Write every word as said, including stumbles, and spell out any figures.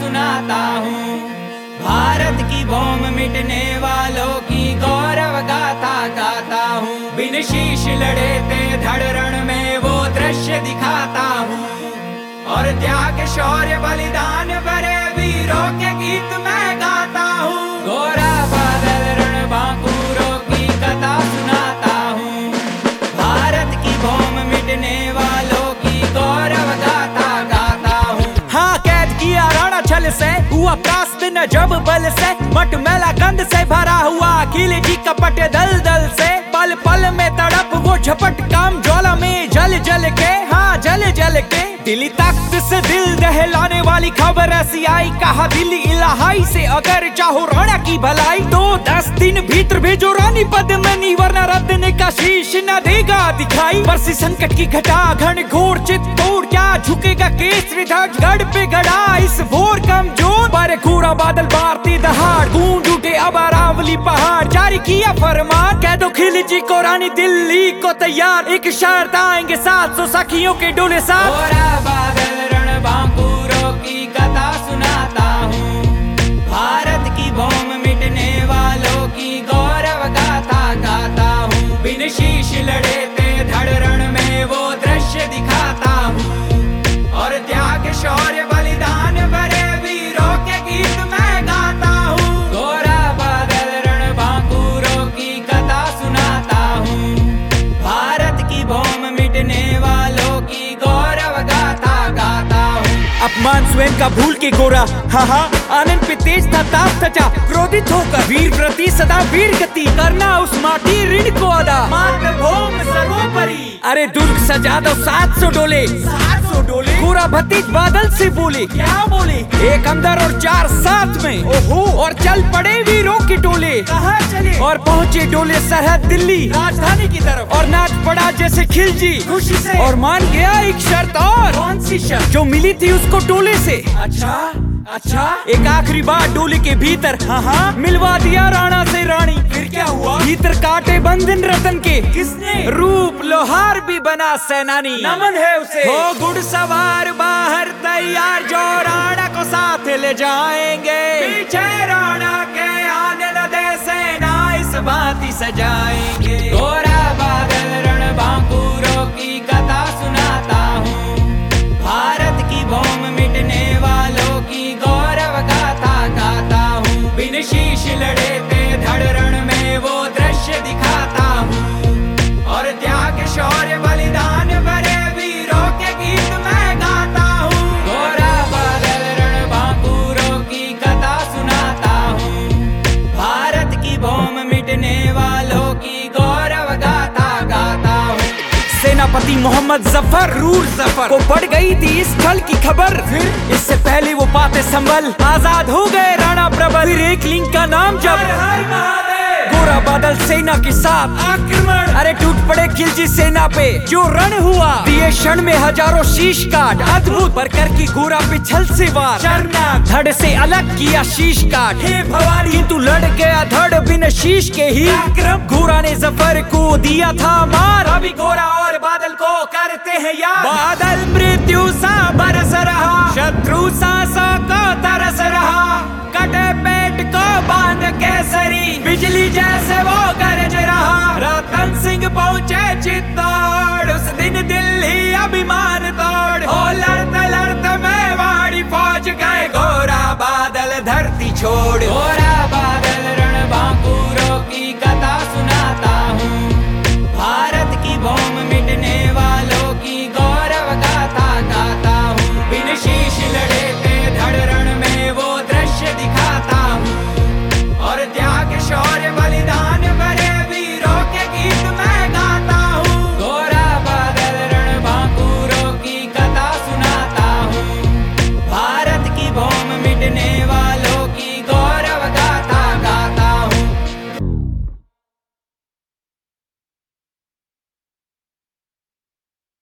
सुनाता हूँ। भारत की भौम मिटने वालों की गौरव गाथा गाता हूँ। बिन शीश लड़े थे धड़ रण में वो दृश्य दिखाता हूँ। और त्याग शौर्य बलिदान भरे वीरों के गीत मैं गाता हूँ। गोरा बादल रण बांकुरों की कथा सुनाता हूँ। भारत की भौम मिटने वालों की गौरव गाथा गाता हूँ। हाँ, कैद किया रण छल से, हुआ प्रास्त न जब बल से, मटमैला गंध से भरा हुआ किले जी कपट दल दल से। पल पल में तड़प वो झपट काम ज्वाला में जल जल के, हाँ जल जल के। दिल्ली तख्त से दिल दहलाने वाली खबर ऐसी आई, कहा दिल्ली इलाहाई से अगर चाहो राणा की भलाई तो दस दिन भीतर भेजो रानी पद्मिनी, वरना रत्न का शीश न देगा दिखाई। बरसी संकट की घटा घन घोर चित्तौड़, क्या झुकेगा केसरी ध्वज गढ़ पे गड़ा इस भोर कमजोर। पर घोरा बादल बारती दहाड़, गूंज उठे अब अरावली पहाड़। जारी किया फरमान, कह दो खिलजी को रानी दिल्ली को तैयार, एक शर्त आएंगे सात सौ सखियों के डोले साथ। बादल रण बांकुरों की कथा सुनाता हूँ। भारत की भौम मिटने वालों की गौरव गाथा गाता हूँ। बिन शीश लड़े थे धड़ रण में वो दृश्य दिखाता हूँ। और त्याग शौर्य बलिदान भरे वीरों के गीत मैं गाता हूँ। गोरा बादल रण बांकुरों की कथा सुनाता हूँ। भारत की भौम मिटने वालों की गौरव गाथा गाता हूँ। अपमान स्वयं का भूल के गोरा, हाँ हाँ आनंद पे तेज था ताप सचा, क्रोधित होकर वीर प्रति सदा वीर गति, करना उस माटी ऋण को अदा, मातृभूमि सर्वोपरि। अरे दुर्ग सजा दो सात सौ डोले, सात सौ डोले। गोरा भतीज बादल से बोले, क्या बोले? एक अंदर और चार साथ में, ओहो। और चल पड़े वीरों के डोले, कहाँ चले? और पहुँचे डोले सरहद दिल्ली राजधानी की तरफ, और नाच पड़ा जैसे खिलजी खुशी से। और मान गया एक शर्त, और कौन सी शर्त? जो मिली थी उसको डोले से। अच्छा अच्छा, एक आखिरी बार डोले के भीतर, हाँ हाँ मिलवा दिया राणा से रानी। फिर क्या हुआ? भीतर काटे बंधन रतन के, किसने? रूप लोहार भी बना सेनानी, नमन है उसे। हो घुड़सवार बाहर तैयार, जो राणा को साथ ले जाएंगे। पीछे राणा के आने न दे सेना, इस भांति सजाएंगे। गोरा बादल रण बांकुरों की कथा सुनाता हूँ। भारत की भौम मिटने वालों की गौरव गाथा गाता हूँ। बिन शीश लड़े थे धड़ रण में वो दृश्य दिखाता हूँ। और त्याग शौर्य बलिदान भरे वीरों के गीत मैं गाता हूँ। गोरा बादल रण बांकुरों की कथा सुनाता हूँ। भारत की भौम मिटने वालों की गौरव गाथा गाता हूँ। सेनापति मोहम्मद जफर रूर जफर को बढ़ गई थी इस छल की खबर। फिर इससे पहले वो पाते संभल आजाद हो गए राणा प्रबल। फिर एक लिंग का नाम जब हर महादेव, गोरा बादल सेना के साथ आक्रमण। अरे टूट पड़े खिलजी सेना पे जो रण हुआ, दिए क्षण में हजारों शीश काट। अद्भुत पर कर की गोरा पे छल से वार, शर्मनाक धड़ से अलग किया शीश काट। हे भवानी, किंतु लड़ गया धड़ बिन शीश के ही। गोरा ने जफर को दिया था मार, अभी गोरा और बादल को करते हैं यार। बादल मृत्यु सा बरस रहा, शत्रु सांसों को तरस रहा। कटे पेट को बांध केसरी, बिजली जैसे वो गरज रहा। रतन सिंह पहुंचे चित्तौड़,